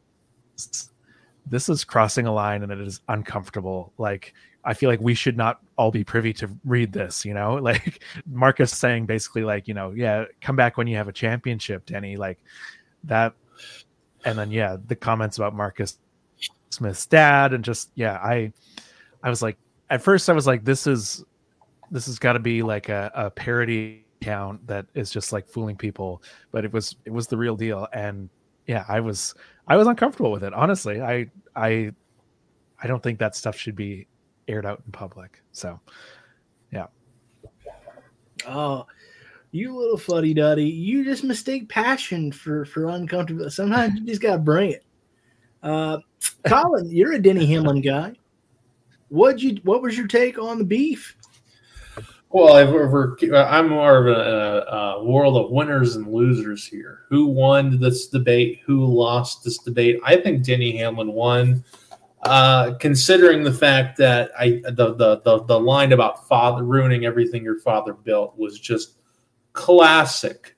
C: is crossing a line and it is uncomfortable. Like, I feel like we should not all be privy to read this, like Marcus saying basically yeah, come back when you have a championship, Denny, like that. And then, yeah, the comments about Marcus Smith's dad and just, yeah, I was like, at first I was like, this has got to be like a parody account that is just like fooling people, but it was the real deal. And yeah, I was uncomfortable with it. Honestly, I don't think that stuff should be aired out in public. So, yeah.
A: Oh, you little fuddy duddy! You just mistake passion for uncomfortable. Sometimes you just gotta bring it. Colin, you're a Denny Hamlin guy. What was your take on the beef?
B: Well, I'm more of a world of winners and losers here. Who won this debate? Who lost this debate? I think Denny Hamlin won, considering the fact that the line about father ruining everything your father built was just classic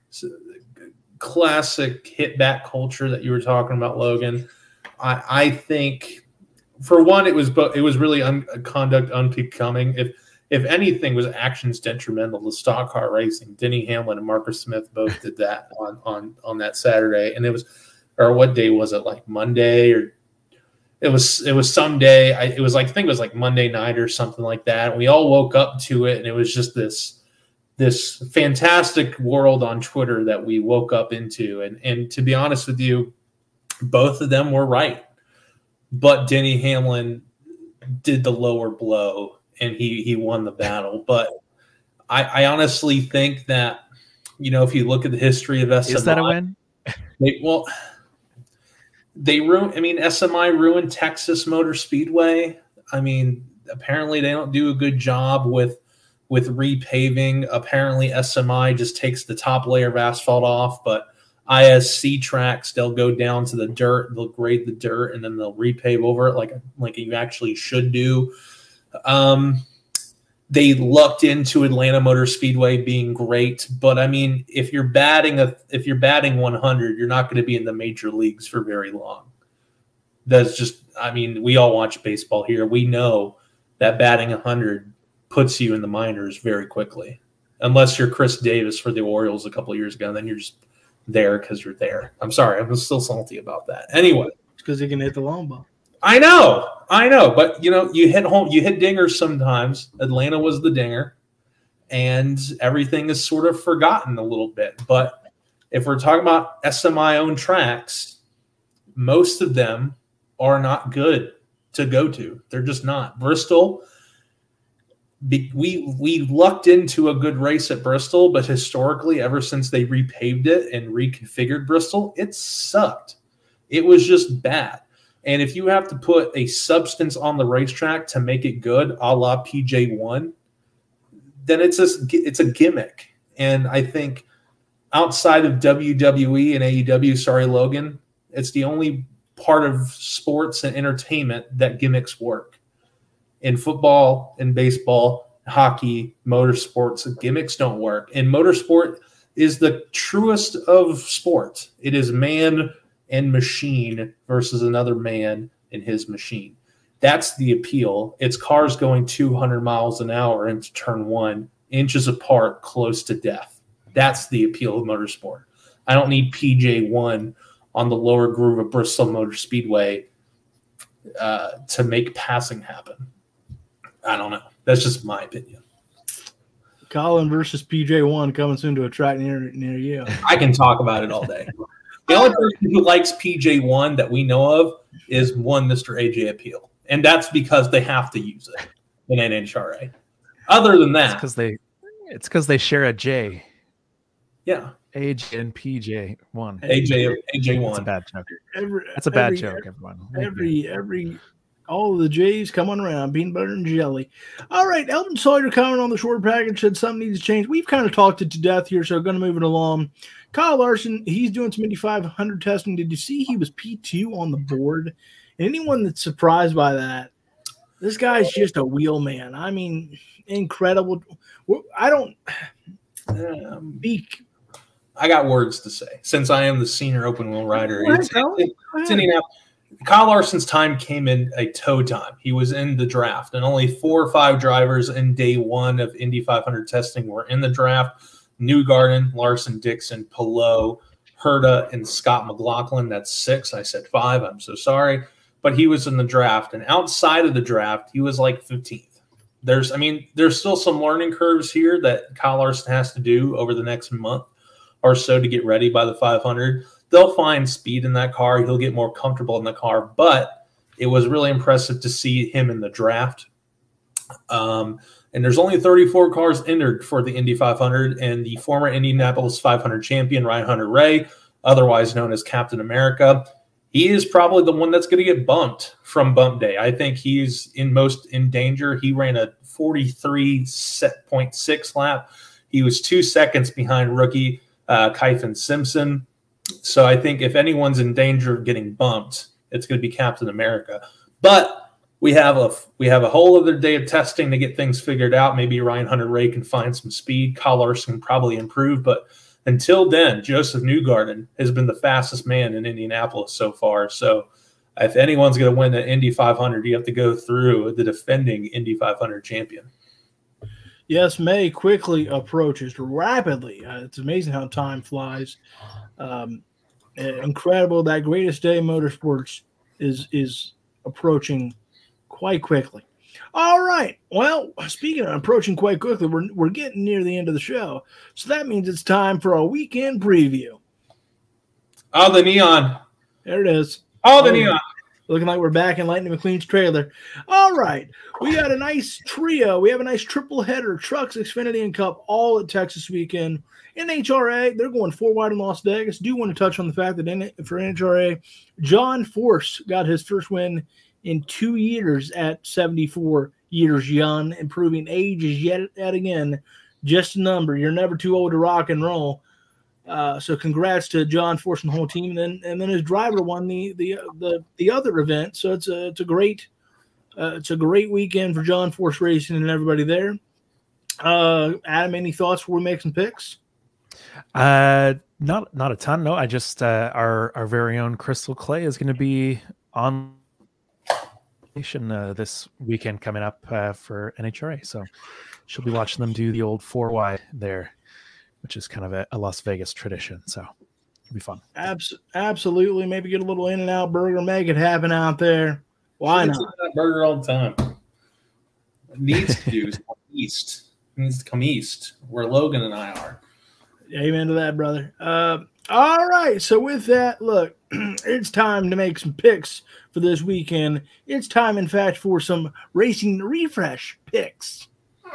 B: hit back culture that you were talking about, Logan. I think, for one, it was really conduct unbecoming. If anything was actions detrimental to stock car racing, Denny Hamlin and Marcus Smith both did that on that Saturday. And it was, or what day was it? Like Monday, or it was some day. I think it was like Monday night or something like that. And we all woke up to it, and it was just this fantastic world on Twitter that we woke up into. And to be honest with you, both of them were right, but Denny Hamlin did the lower blow, and he won the battle. But I honestly think that, if you look at the history of SMI,
C: is that a win?
B: SMI ruined Texas Motor Speedway. Apparently they don't do a good job with with repaving. Apparently, SMI just takes the top layer of asphalt off, but ISC tracks, they'll go down to the dirt, they'll grade the dirt, and then they'll repave over it like you actually should do. They lucked into Atlanta Motor Speedway being great, but I mean, if you're batting 100, you're not going to be in the major leagues for very long. That's just, I mean, we all watch baseball here. We know that batting 100 puts you in the minors very quickly, unless you're Chris Davis for the Orioles a couple of years ago. Then you're just there because you're there. I'm sorry, I'm still salty about that. Anyway,
A: because he can hit the long ball.
B: I know, but you hit home, you hit dingers sometimes. Atlanta was the dinger, and everything is sort of forgotten a little bit. But if we're talking about SMI-owned tracks, most of them are not good to go to. They're just not. Bristol, we lucked into a good race at Bristol, but historically, ever since they repaved it and reconfigured Bristol, it sucked. It was just bad. And if you have to put a substance on the racetrack to make it good, a la PJ1, then it's a gimmick. And I think outside of WWE and AEW, sorry, Logan, it's the only part of sports and entertainment that gimmicks work. In football, in baseball, hockey, motorsports, gimmicks don't work. And motorsport is the truest of sports. It is man and machine versus another man and his machine. That's the appeal. It's cars going 200 miles an hour into turn 1, inches apart, close to death. That's the appeal of motorsport. I don't need PJ1 on the lower groove of Bristol Motor Speedway to make passing happen. I don't know. That's just my opinion.
A: Colin versus PJ1 coming soon to a track near you.
B: I can talk about it all day. The only person who likes PJ1 that we know of is one Mr. AJ Appeal. And that's because they have to use it in NHRA. Other than that.
C: It's because they share a J.
B: Yeah.
C: AJ and PJ1.
B: AJ1.
C: That's a bad joke. That's a bad joke, everyone.
A: All of the J's coming around, peanut butter and jelly. All right, Elton Sawyer comment on the short package said something needs to change. We've kind of talked it to death here, so going to move it along. Kyle Larson, he's doing some Indy 500 testing. Did you see he was P2 on the board? And anyone that's surprised by that, this guy's just a wheel man. I mean, incredible. I don't speak.
B: I got words to say since I am the senior open wheel rider. It's Indianapolis. Kyle Larson's time came in a tow time. He was in the draft, and only 4 or 5 drivers in day 1 of Indy 500 testing were in the draft. Newgarden, Larson, Dixon, Palou, Herta, and Scott McLaughlin. That's 6. I said 5. I'm so sorry. But he was in the draft, and outside of the draft, he was like 15th. There's still some learning curves here that Kyle Larson has to do over the next month or so to get ready by the 500. They'll find speed in that car. He'll get more comfortable in the car, but it was really impressive to see him in the draft. And there's only 34 cars entered for the Indy 500, and the former Indianapolis 500 champion, Ryan Hunter-Reay, otherwise known as Captain America, he is probably the one that's going to get bumped from bump day. I think he's most in danger. He ran a 43.6 lap. He was 2 seconds behind rookie Kyphon Simpson. So I think if anyone's in danger of getting bumped, it's going to be Captain America. But we have a whole other day of testing to get things figured out. Maybe Ryan Hunter-Reay can find some speed. Kyle Larson can probably improve. But until then, Joseph Newgarden has been the fastest man in Indianapolis so far. So if anyone's going to win the Indy 500, you have to go through the defending Indy 500 champion.
A: Yes, May quickly approaches rapidly. It's amazing how time flies. Incredible. That greatest day in motorsports is approaching quite quickly. All right. Well, speaking of approaching quite quickly, we're getting near the end of the show. So that means it's time for a weekend preview.
B: Oh, the neon.
A: There it is.
B: Oh, the neon.
A: Looking like we're back in Lightning McQueen's trailer. All right. We got a nice trio. We have a nice triple header, Trucks, Xfinity, and Cup, all at Texas weekend. NHRA, they're going 4 wide in Las Vegas. Do want to touch on the fact that for NHRA, John Force got his first win in 2 years at 74 years young, and proving age is yet again just a number. You're never too old to rock and roll. So congrats to John Force and the whole team. And then his driver won the other event. So it's a great weekend for John Force Racing and everybody there. Adam, any thoughts before we make some picks?
C: Not a ton. No, I just our very own Crystal Clay is going to be on this weekend coming up for NHRA. So she'll be watching them do the old 4Y there, which is kind of a Las Vegas tradition. So it'll be fun.
A: Absolutely. Maybe get a little In-N-Out burger, make it happen out there. Why not?
B: That burger all the time. It needs to do east. It needs to come east, where Logan and I are.
A: Amen to that, brother. All right. So with that, look, it's time to make some picks for this weekend. It's time, in fact, for some Racing Refresh picks.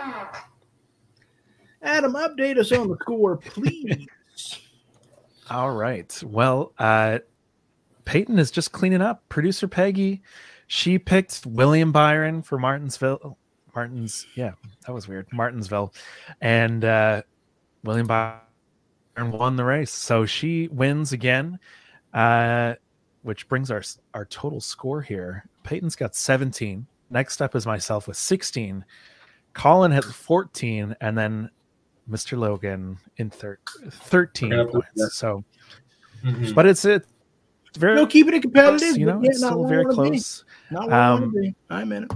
A: Adam, update us on the score, please.
C: All right. Well, Peyton is just cleaning up. Producer Peggy, she picked William Byron for Martinsville. Yeah, that was weird. Martinsville. And William Byron won the race. So she wins again, which brings our total score here. Peyton's got 17. Next up is myself with 16. Colin has 14, and then Mr. Logan in 13 points. So, but it's very
A: no keeping it competitive.
C: Close, it's still very close.
A: Not where I want to be. I'm in it.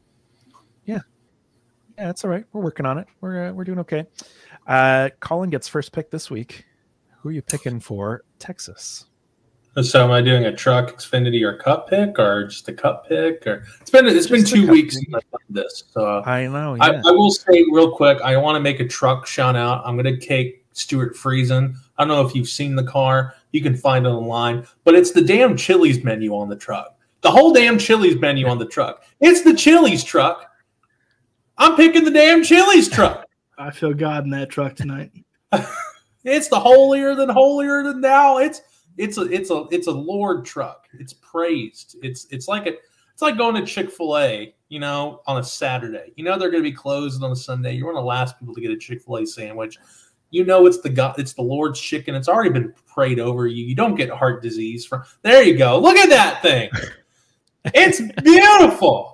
C: Yeah, it's all right. We're working on it. We're doing okay. Colin gets first pick this week. Who are you picking for Texas?
B: So am I doing a truck, Xfinity, or Cup pick, or just a Cup pick? Or it's been 2 weeks since I've done this. So
C: I know. Yeah.
B: I will say real quick, I want to make a truck shout out. I'm going to take Stuart Friesen. I don't know if you've seen the car. You can find it online, but it's the damn Chili's menu on the truck. The whole damn Chili's menu on the truck. It's the Chili's truck. I'm picking the damn Chili's truck.
A: I feel God in that truck tonight.
B: It's the holier than thou. It's a Lord truck. It's praised. It's like going to Chick-fil-A, on a Saturday. They're going to be closed on a Sunday. You're one of the last people to get a Chick-fil-A sandwich. It's the Lord's chicken. It's already been prayed over you. You don't get heart disease from. There you go. Look at that thing. It's beautiful.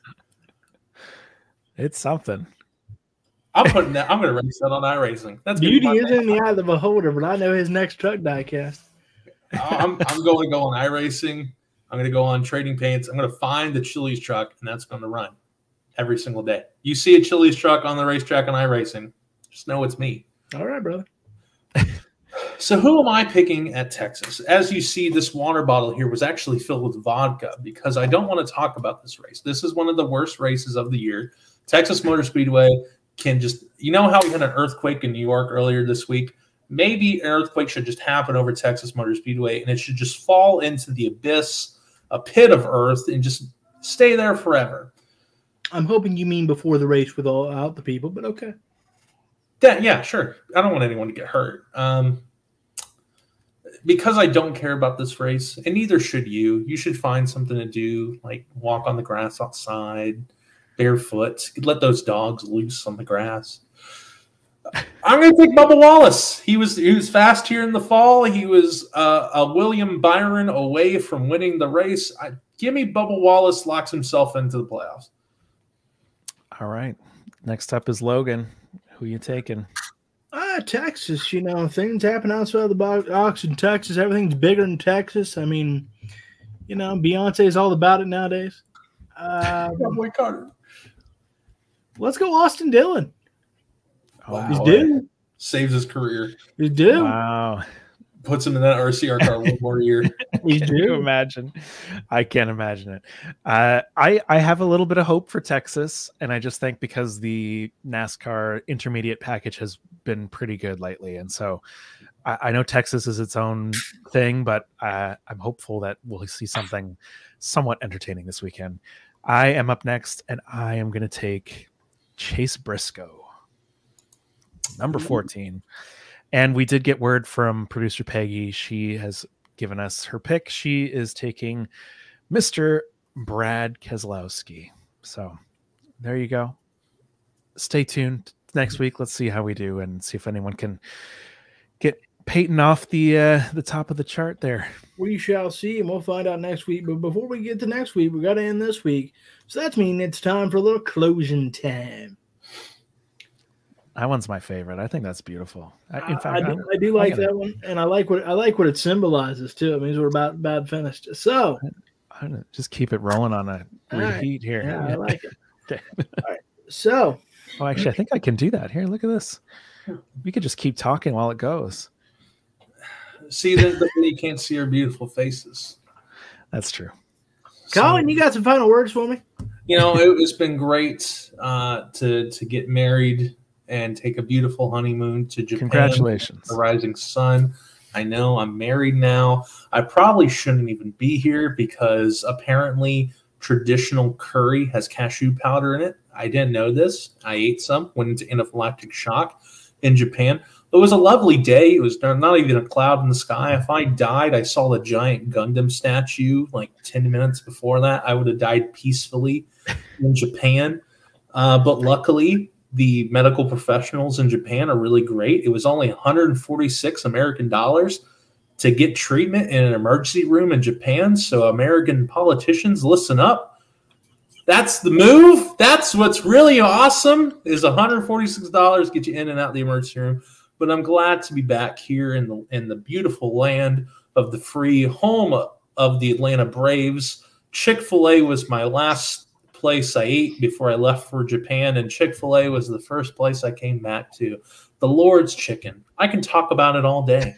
C: It's something.
B: I'm going to race that on iRacing. That's
A: beauty is in the eye of the beholder, but I know his next truck diecast.
B: I'm going to go on iRacing. I'm going to go on Trading Paints. I'm going to find the Chili's truck, and that's going to run every single day. You see a Chili's truck on the racetrack on iRacing, just know it's me.
A: All right, brother.
B: So who am I picking at Texas? As you see, this water bottle here was actually filled with vodka because I don't want to talk about this race. This is one of the worst races of the year. Texas Motor Speedway can just – how we had an earthquake in New York earlier this week? Maybe an earthquake should just happen over Texas Motor Speedway, and it should just fall into the abyss, a pit of earth, and just stay there forever.
A: I'm hoping you mean before the race with all out the people, but okay.
B: Yeah, sure. I don't want anyone to get hurt. Because I don't care about this race, and neither should you. You should find something to do, like walk on the grass outside, barefoot. Let those dogs loose on the grass. I'm going to take Bubba Wallace. He was fast here in the fall. He was a William Byron away from winning the race. Give me Bubba Wallace, locks himself into the playoffs.
C: All right. Next up is Logan. Who you taking?
A: Texas. Things happen outside the box in Texas. Everything's bigger in Texas. I mean, Beyonce is all about it nowadays.
B: Boy Carter.
A: Let's go Austin Dillon.
C: Wow.
A: He's due.
B: Saves his career.
A: He's due.
C: Wow.
B: Puts him in that RCR car one more year.
A: He's
C: Can
A: due.
C: you imagine? I can't imagine it. I have a little bit of hope for Texas, and I just think because the NASCAR intermediate package has been pretty good lately, and so I know Texas is its own thing, but I'm hopeful that we'll see something somewhat entertaining this weekend. I am up next, and I am going to take Chase Briscoe, number 14. And we did get word from producer Peggy. She has given us her pick. She is taking Mr. Brad Keselowski. So there you go. Stay tuned next week. Let's see how we do and see if anyone can get Peyton off the top of the chart there.
A: We shall see, and we'll find out next week. But before we get to next week, we got to end this week. So that's meaning it's time for a little closing time.
C: That one's my favorite. I think that's beautiful. In fact,
A: I do like that one, and I like what it symbolizes too. It means we're about finished. So
C: I'm gonna just keep it rolling on a reheat here.
A: Yeah, I like it. Okay. All right. So,
C: actually, I think I can do that. Here, look at this. We could just keep talking while it goes.
B: See, the you can't see our beautiful faces.
C: That's true.
A: Colin, you got some final words for me?
B: It's been great to get married and take a beautiful honeymoon to Japan.
C: Congratulations.
B: The rising sun. I know I'm married now. I probably shouldn't even be here because apparently traditional curry has cashew powder in it. I didn't know this. I ate some, went into anaphylactic shock in Japan. It was a lovely day. It was not even a cloud in the sky. If I died, I saw the giant Gundam statue like 10 minutes before that. I would have died peacefully in Japan. But luckily, the medical professionals in Japan are really great. It was only 146 American dollars to get treatment in an emergency room in Japan. So American politicians, listen up. That's the move. That's what's really awesome is $146 get you in and out of the emergency room. But I'm glad to be back here in the beautiful land of the free, home of the Atlanta Braves. Chick-fil-A was my last place I ate before I left for Japan, and Chick-fil-A was the first place I came back to. The Lord's Chicken. I can talk about it all day.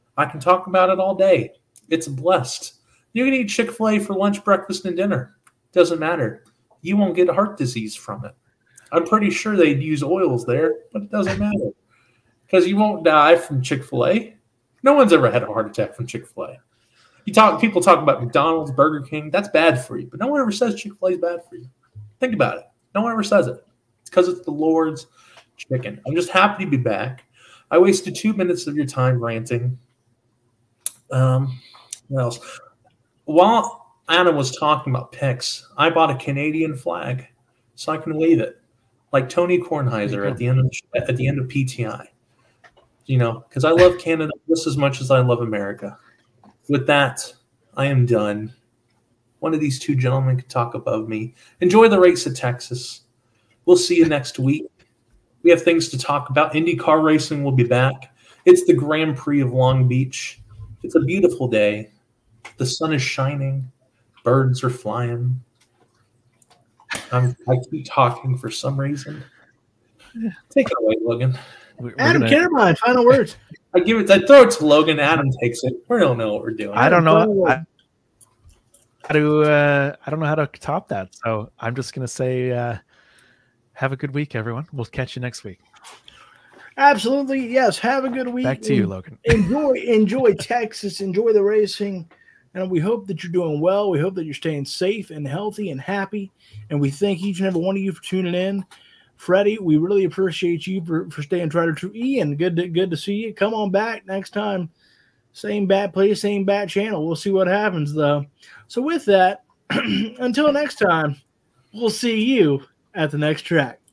B: It's blessed. You can eat Chick-fil-A for lunch, breakfast, and dinner. Doesn't matter. You won't get heart disease from it. I'm pretty sure they'd use oils there, but it doesn't matter. Because you won't die from Chick-fil-A. No one's ever had a heart attack from Chick-fil-A. People talk about McDonald's, Burger King. That's bad for you. But no one ever says Chick-fil-A is bad for you. Think about it. No one ever says it. It's because it's the Lord's chicken. I'm just happy to be back. I wasted 2 minutes of your time ranting. What else? While Anna was talking about picks, I bought a Canadian flag so I can wave it like Tony Kornheiser at the end of PTI. Because I love Canada just as much as I love America. With that, I am done. One of these two gentlemen can talk above me. Enjoy the race at Texas. We'll see you next week. We have things to talk about. IndyCar racing will be back. It's the Grand Prix of Long Beach. It's a beautiful day. The sun is shining. Birds are flying. I keep talking for some reason. Take it away, Logan.
A: Adam Kinnerbine, final words.
B: I throw it to Logan. Adam takes it. We don't know what we're doing.
C: I don't know. I don't know how to top that. So I'm just going to say, have a good week, everyone. We'll catch you next week.
A: Absolutely. Yes. Have a good week.
C: Back to you, Logan.
A: Enjoy Texas. Enjoy the racing. And we hope that you're doing well. We hope that you're staying safe and healthy and happy. And we thank each and every one of you for tuning in. Freddie, we really appreciate you for staying tried to true. Ian, good to see you. Come on back next time. Same bat place, same bat channel. We'll see what happens, though. So with that, until next time, we'll see you at the next track.